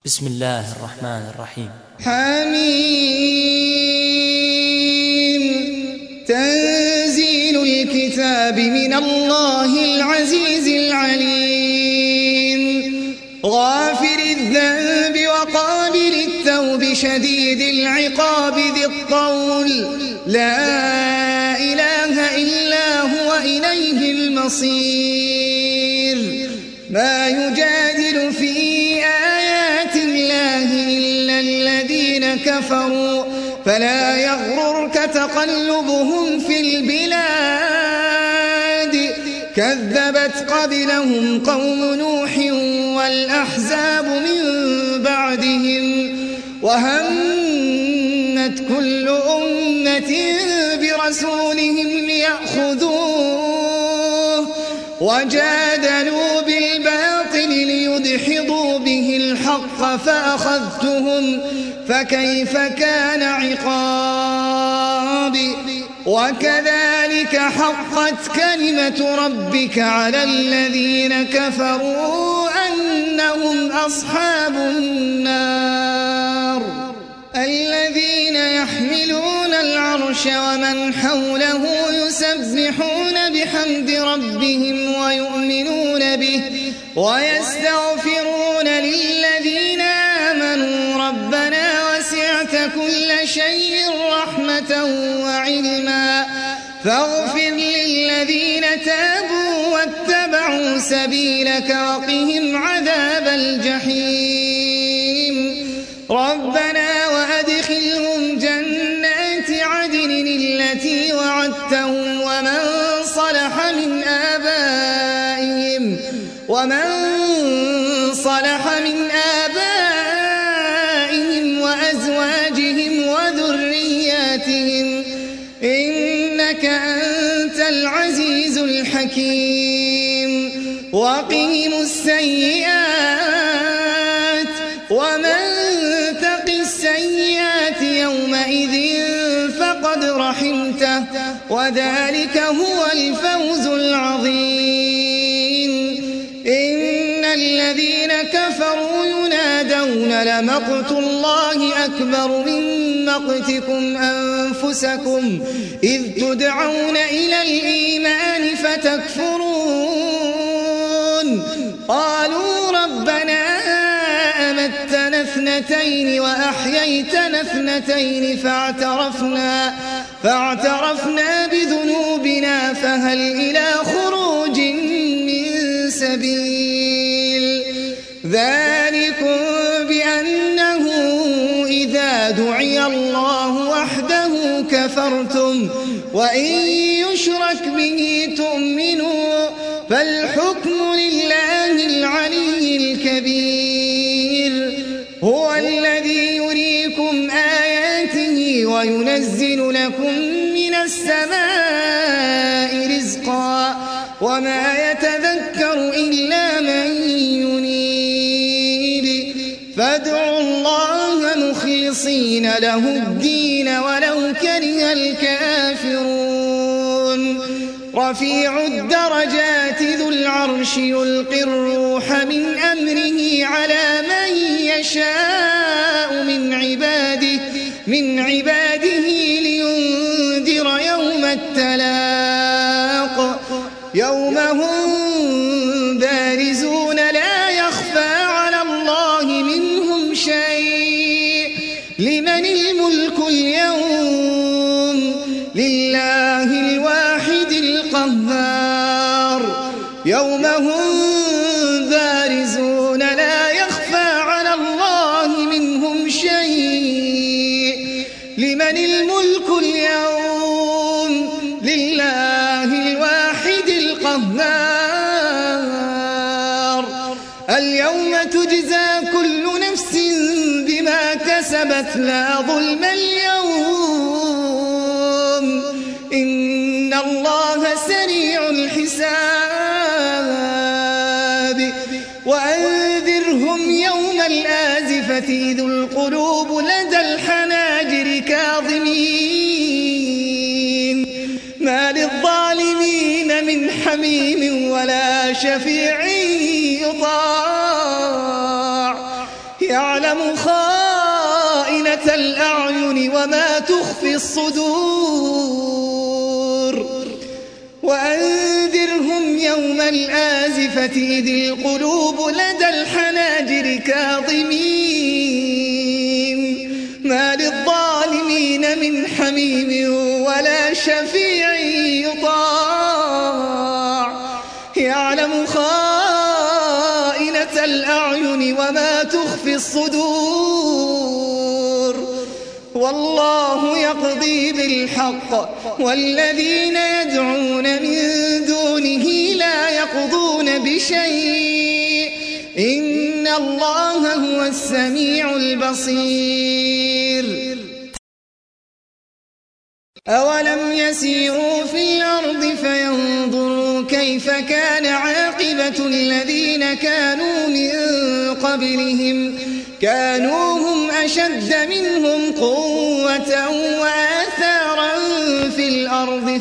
بسم الله الرحمن الرحيم. حميم. تنزيل الكتاب من الله العزيز العليم. غافر الذنب وقابل التوب شديد العقاب ذي الطول. لا إله إلا هو إليه المصير. ما يجادل في آيات الله إلا الذين كفروا فلا يغررك تقلبهم في البلاد. كذبت قبلهم قوم نوح والأحزاب من بعدهم وهمت كل أمة برسولهم ليأخذوه وجادلوا بالباطل ليدحضوا به الحق فأخذتهم فكيف كان عقاب. وكذلك حقت كلمة ربك على الذين كفروا أنهم أصحاب النار. الذين يحملون العرش ومن حوله يسبحون بحمد ربهم ويؤمنون به ويستغفرون للذين آمنوا ربنا وسعت كل شيء رحمة وعلما فاغفر للذين تابوا واتبعوا سبيلك وقهم عذاب الجحيم. ربنا وأدخلهم جنات عدن التي وعدتهم ومن صلح من آبائهم وأزواجهم وذرياتهم إنك أنت العزيز الحكيم. وقهم السيئات ومن تق السيئات يومئذ فقد رحمته وذلك هو الفوز العظيم. إن الذين كفروا ينادون لمقت الله أكبر من مقتكم أنفسكم إذ تدعون إلى الإيمان فتكفرون. قالوا ربنا أمتنا اثنتين وأحييتنا اثنتين فاعترفنا بذنوبنا فهل إلى خروج من سبيل. ذلكم بأنه إذا دعي الله وحده كفرتم وإن يشرك به تؤمنوا فالحكم لله العلي الكبير. هو الذي يريكم آياته وينزل لكم من السماء رزقا وما يتذكر إلا من ينيب. فادعوا الله مخلصين له الدين ولو كره الكافرون. رفيع الدرجات ذو العرش يلقي الروح من أمره على من يشاء من عباده لينذر يوم التلاق يوم هم بارزون لا يخفى على الله منهم شيء. لمن الملك اليوم لله الواحد القهار. يوم هم بارزون لا يخفى على الله منهم شيء. لمن الملك اليوم لله الواحد القهار. اليوم تجزى كل نفس بما كسبت لا ظلم اليوم إن الله سريع الحساب. وأنذرهم يوم الآزفة إذ القلوب لدى الحناجر كاظمين ما للظالمين من حميم ولا شفيع يطاع يعلم خائنة الأعين وما تخفي الصدور وأنذرهم يوم الآزفة إذ القلوب لدى الحناجر كاظمين ما للظالمين من حميم ولا شفيع يطاع يعلم خائنة الأعين وما تخفي الصدور والله يقضي بالحق والذين يدعون من دونه لا يقضون بشيء إن الله هو السميع البصير أولم يسيروا في الأرض فينظروا كيف كان عاقبة الذين كانوا من قبلهم كانوا هم أشد منهم قوة وآثارا في الأرض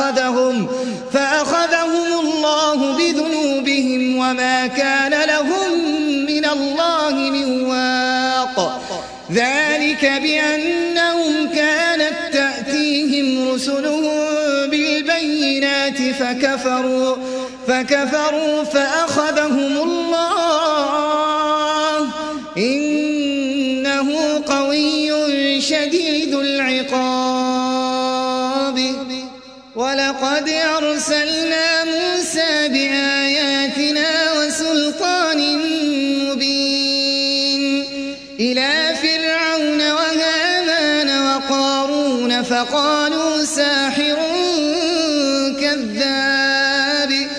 فأخذهم الله بذنوبهم وما كان لهم من الله من واق ذلك بأنهم كانت تأتيهم رسلهم بالبينات فكفروا فأخذهم الله إنه قوي شديد العقاب ولقد أرسلنا موسى بآياتنا وسلطان مبين إلى فرعون وهامان وقارون فقالوا ساحر كذاب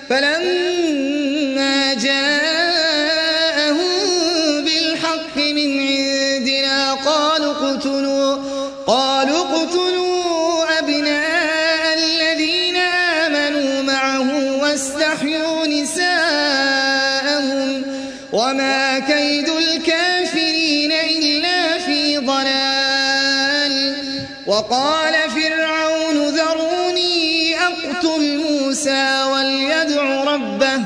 فلما جاءهم بالحق من عندنا قالوا اقتلوا أبناء الذين آمنوا معه واستحيوا نساءهم وما كيد الكافرين إلا في ضلال وقال فرعون ذروني أقتل موسى وليدع ربه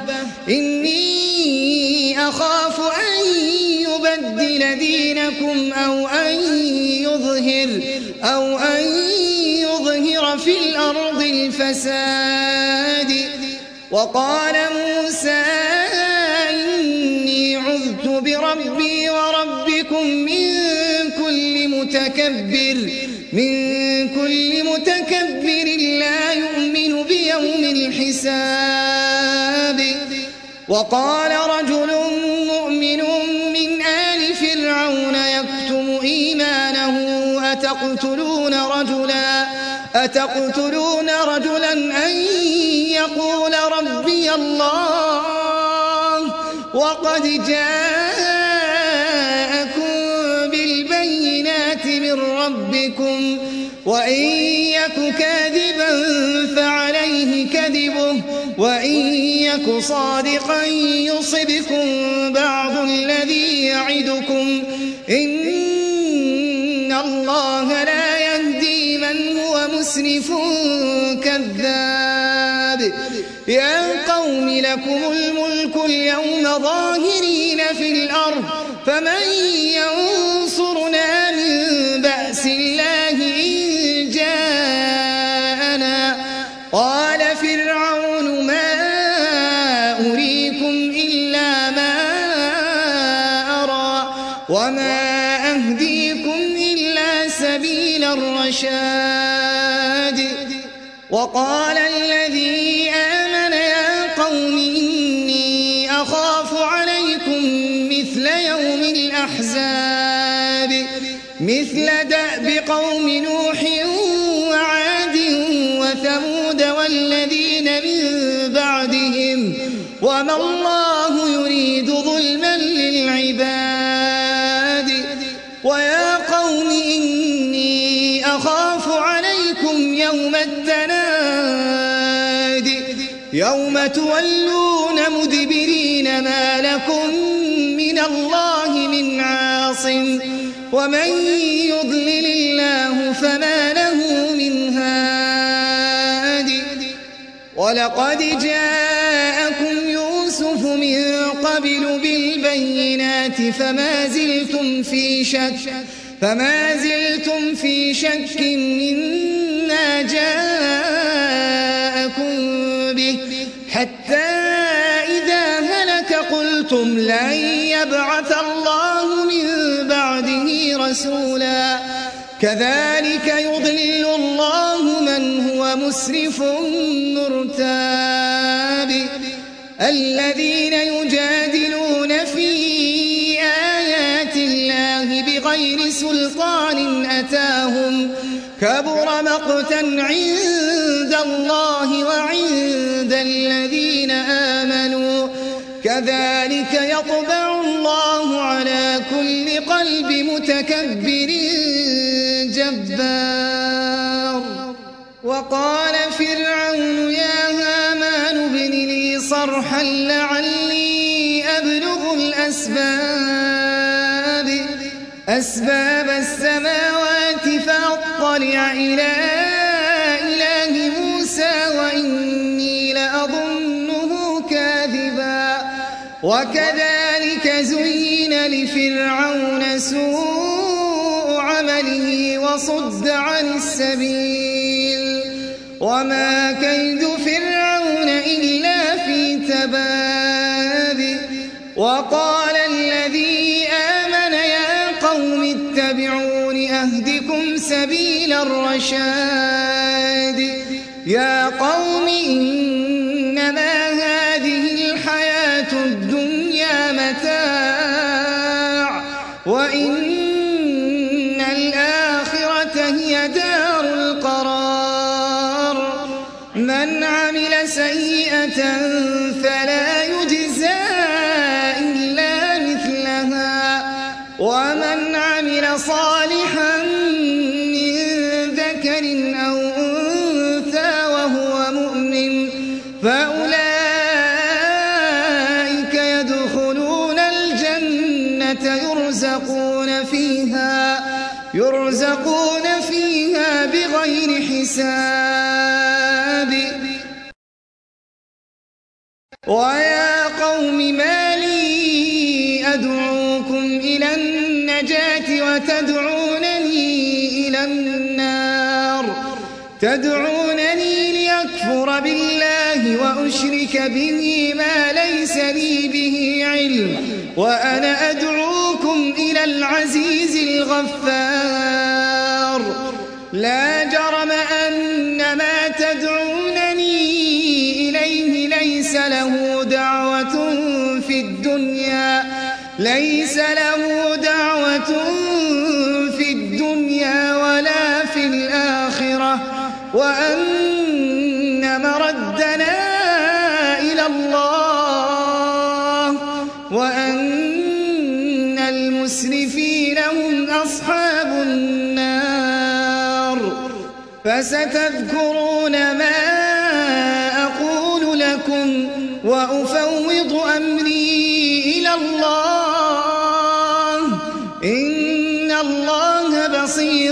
إني أخاف أن يبدل دينكم أو أن يظهر في الأرض الفساد وقال موسى إني عذت بربي وربكم من كل متكبر لا يؤمن بيوم الحساب وقال رجل مؤمن من آل فرعون يكتم إيمانه أتقتلون رجلا أن يقول ربي الله وقد جاءكم بالبينات من ربكم وإن يك كاذبا فعليه كذبه وإن يك صادقا يصبكم بعض الذي يعدكم إن الله لا يهدي من هو مسرف كذاب يا قوم لكم الملك اليوم ظاهرين في الأرض فمن ينصرنا من بأس الله إن جاءنا قال فرعون ما أريكم إلا ما أرى وما أهديكم إلا سبيل الرشاد وقال الذي آمن يا قوم إني أخاف عليكم مثل يوم الأحزاب مثل دأب قوم نوح وعاد وثمود والذين من بعدهم وما الله يريد ظلما للعباد ويا قوم إني أخاف عليكم يوم التناد يوم تولون مدبرين ما لكم من الله من عاصم ومن يضلل الله فما له من هاد ولقد جاءكم يوسف من قبل قبل بالبينات فما زلتم في شك مما جاءكم به حتى إذا هلك قلتم لن يبعث الله من بعده رسولا كذلك يضلل الله من هو مسرف مرتاب الذين يجادلون في آيات الله بغير سلطان أتاهم كبر مقتا عند الله وعند الذين آمنوا كذلك يطبع الله على كل قلب متكبر جبار وقال فرعون يا هامان ابن لي صرحا لعلي أبلغ أسباب السماوات فأطلع إلى إله موسى وإني لأظنه كاذبا وكذلك زين لفرعون سوء عمله وصد عن السبيل وما كيد فرعون إلا في تباب وقال الذي آمن يا قوم اتبعون أهدكم سبيل الرشاد يا قوم إنما هذه الحياة الدنيا متاع وإن الآخرة هي دار القرار من عمل سيئة فلا يجزى إلا مثلها ومن عمل صالحا من ذكر أو أنثى وهو مؤمن فأولئك يدخلون الجنة يرزقون فيها بغير حساب ويا قوم ما لي أدعوكم إلى النجاة وتدعونني إلى النار تدعونني ليكفر بالله وأشرك به ما ليس لي به علم وأنا أدعوكم إلى العزيز الغفار لا جرم أن ما تدعونني إليه ليس له دعوة في الدنيا ولا في الآخرة وأن مردنا إلى الله وأن المسرفين هم أصحاب النار فستذكرون ما أقول لكم وأفوض أمري إلى الله إن الله بصير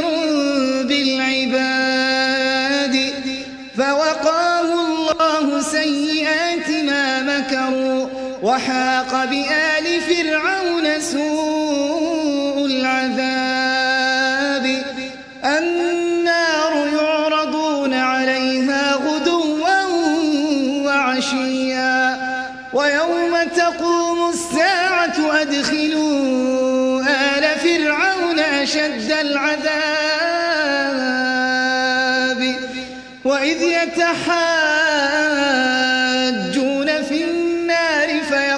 بالعباد فوقاه الله سيئات ما مكروا وحاق بآل فرعون سوء العذاب النار يعرضون عليها غدوا وعشيا ويوم تقوم الساعة أدخلوا آل فرعون أشد العذاب وإذ يتحاجون في النار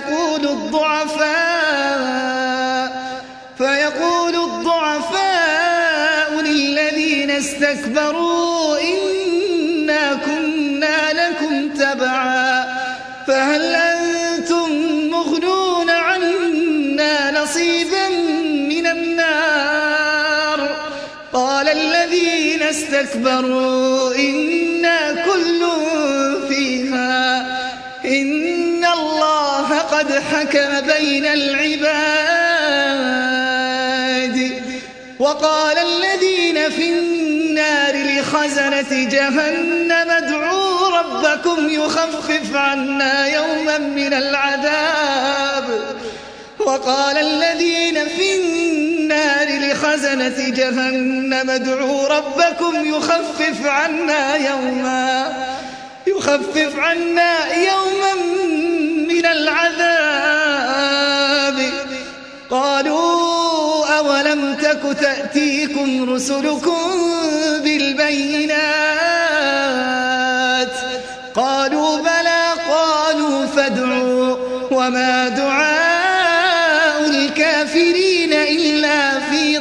فيقول الضعفاء للذين استكبروا إنا كنا لكم تبعا فهل أنتم مغنون عنا نصيبا من النار قال الذين استكبروا إنا كل فيها إن الله قد حكم بين العباد وقال الذين في النار لخزنة جهنم ادعوا ربكم ربكم يخفف عنا يوما من العذاب وقال الذين في النار لخزنة جهنم ادعوا ربكم يخفف عنا يوما من العذاب قالوا أولم تك تأتيكم رسلكم بالبينات قالوا بلى قالوا فادعوا وما دعاء الكافرين إلا في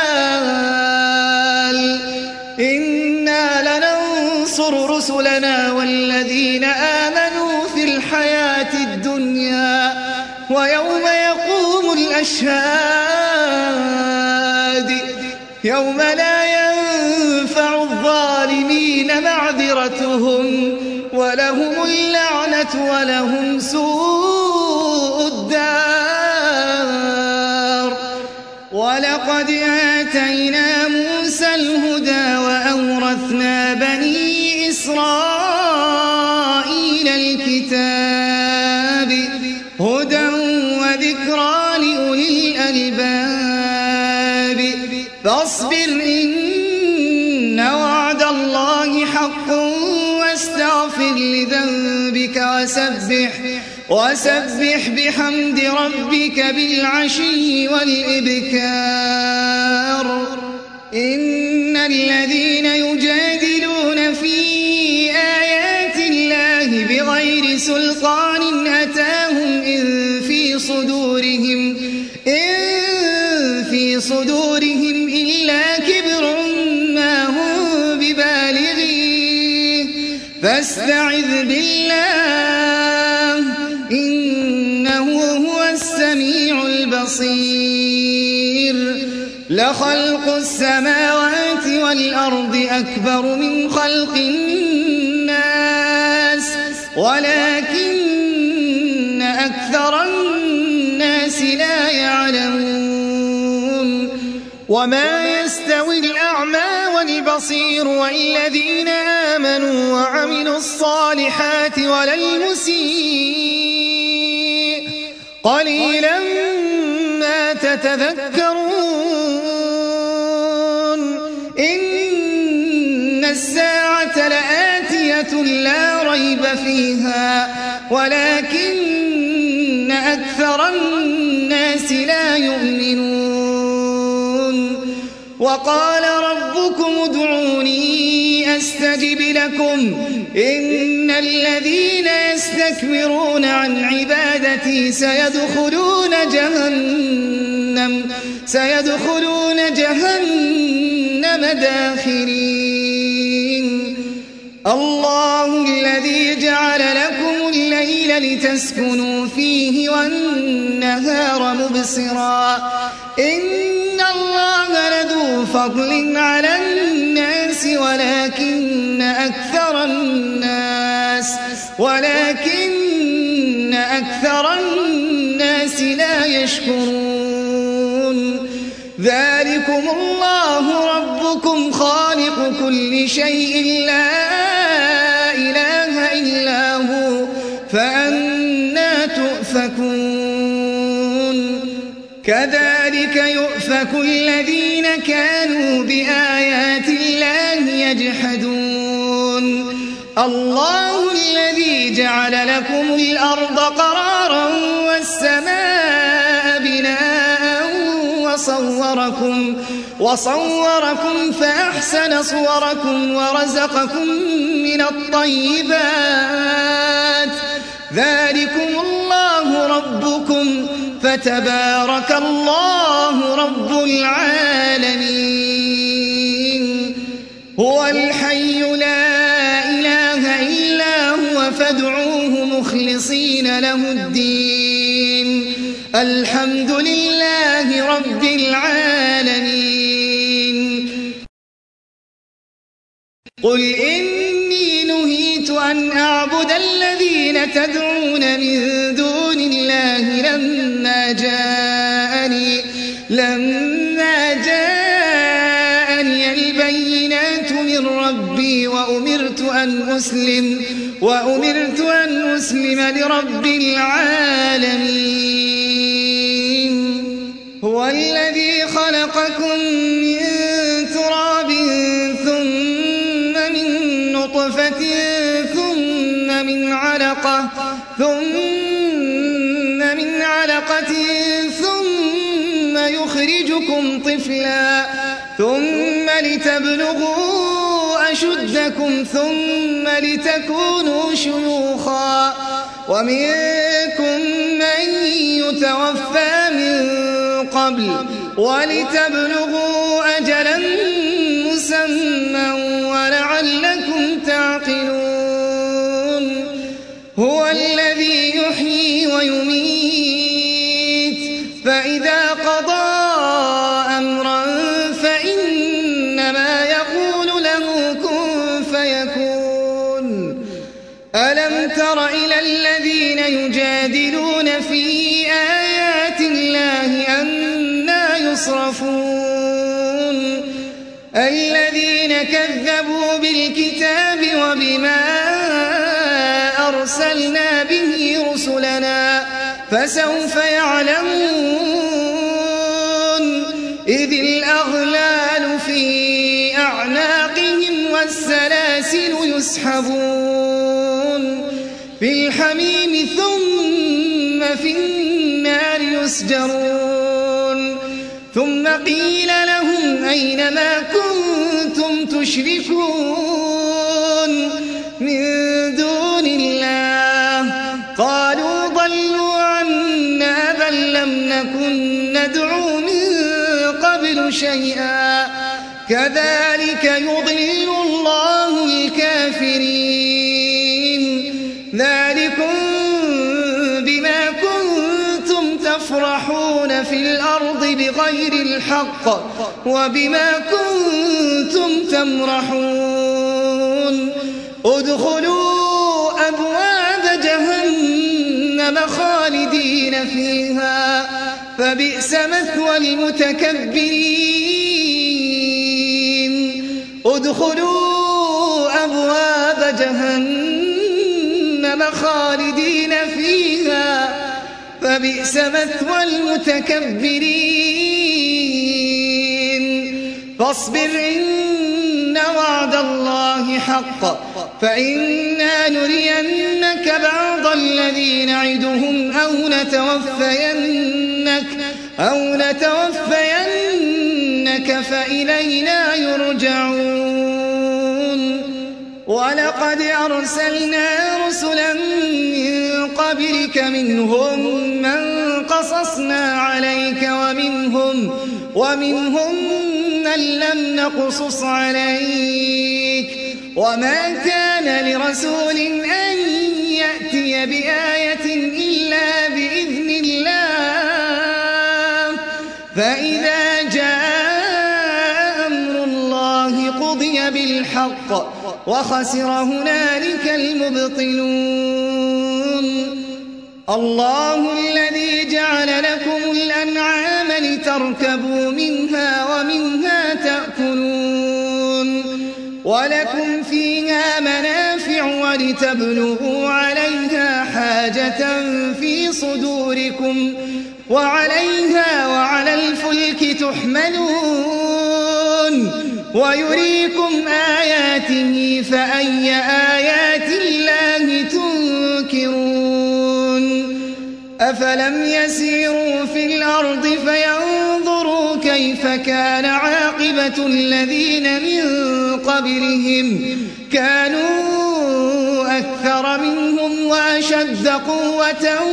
ضلال إنا لننصر رسلنا والذين آمنوا في الحياة الدنيا ويوم يقوم الأشهاد يوم لا ينفع الظالمين معذرتهم ولهم اللعنة ولهم سوء الدار ولقد آتينا موسى الهدى وأورثنا بني إسرائيل الكتاب هدى وذكرى لأولي الألباب فاصبر إن وعد الله حق واستغفر لذنبك وسبح بحمد ربك بالعشي والإبكار إن الذين يجادلون في آيات الله بغير سلطان أتاهم إن في صدورهم إلا كبر ما هم ببالغيه فاستعذ بالله إنه هو السميع البصير لخلق السماوات والأرض أكبر من خلق الناس ولكن أكثر الناس لا يعلمون وما يستوي الأعمى والبصير والذين آمنوا وعملوا الصالحات ولا المسيء قليلا ما تتذكرون إن الساعة لآتية لا ريب فيها ولكن أكثر الناس لا يؤمنون وقال ربكم ادعوني أستجب لكم إن الذين يستكبرون عن عبادتي سيدخلون جهنم داخرين الله الذي جعل لكم الليل لتسكنوا فيه والنهار مبصرا إن الله لذو فضل على الناس ولكن أكثر الناس لا يشكرون ذلكم الله ربكم خالق كل شيء لا إله إلا هو فأنى تؤفكون كذلك يؤفك الذين كانوا بآيات الله يجحدون الله الذي جعل لكم الأرض قرارا والسماء بناء وصوركم فأحسن صوركم ورزقكم من الطيبات ذلكم الله ربكم فتبارك الله رب العالمين هو الحي لا إله إلا هو فادعوه مخلصين له الدين الحمد لله رب العالمين قل إني نهيت أن أعبد الذين تدعون من دون الله لما جاءني البينات من ربي وأمرت أن أسلم لرب العالمين. هو الذي خلقكم من تراب ثم من نطفة ثم من علقة ثم يخرجكم طفلا ثم لتبلغوا أشدكم ثم لتكونوا شيوخا ومنكم من يتوفى من قبل ولتبلغوا أجلا مسمى ولعلكم تعقلون. هو الذي يحيي ويميت فإذا قضى أمرا فإنما يقول له كن فيكون. ألم تر إلى الذين يجادلون في آيات الله أنى يصرفون الذين كذبوا بالكتاب وبما أرسلنا به رسلنا فسوف يعلمون إذ الأغلال في أعناقهم والسلاسل يسحبون في الحميم ثم في النار يسجرون ثم قيل لهم أين ما كنتم تشركون من دون الله قالوا ضلوا عنا بل لم نكن ندعو من قبل شيئا كذلك يضل الله الكافرين. ذلكم بما كنتم تفرحون في الأرض بغير الحق وبما كنتم تمرحون. ادخلوا أبواب جهنم خالدين فيها فبئس مثوى المتكبرين. ادخلوا أبواب جهنم خالدين فيها فبئس مثوى المتكبرين. فاصبر إن وعد الله حق فإنا نرينك بعض الذي نعدهم أو نتوفينك فإلينا يرجعون. ولقد أرسلنا رسلا من قبلك منهم من قصصنا عليك ومنهم من لم نقصص عليك وما كان لرسول أن يأتي بآية إلا بإذن الله فإذا جاء أمر الله قضي بالحق وخسر هنالك المبطلون. الله الذي جعل لكم الأنعام لتركبوا منها ومنها تأكلون ولكم فيها منافع ولتبلغوا عليها حاجة في صدوركم وعليها وعلى الفلك تحملون ويريكم آياته فأي آيات الله تنكرون. أفلم يسيروا في الأرض فينظروا كيف كان عاقبة الذين من قبلهم كانوا أكثر منهم وأشد قوة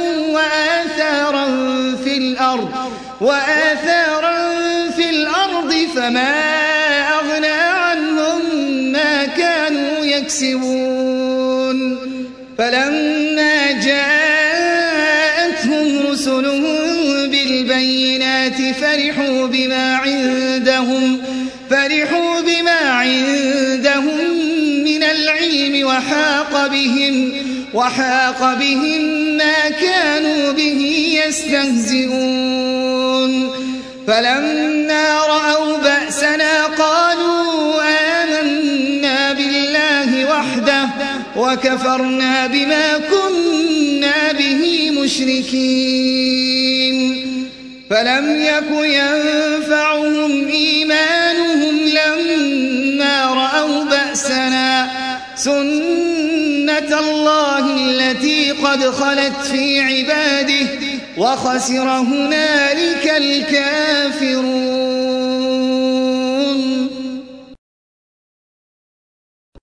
وآثارا في الأرض فما أغنى عنهم ما كانوا يكسبون. فلما جاءتهم رسلهم بالبينات فرحوا بما عندهم من العلم وحاق بهم ما كانوا به يستهزئون. فلما رأوا بأسنا قالوا آمنا بالله وحده وكفرنا بما كنا به مشركين فلم يك ينفعهم إيمانهم لما رأوا بأسنا سنة الله التي قد خلت في عباده وخسر هنالك الكافرون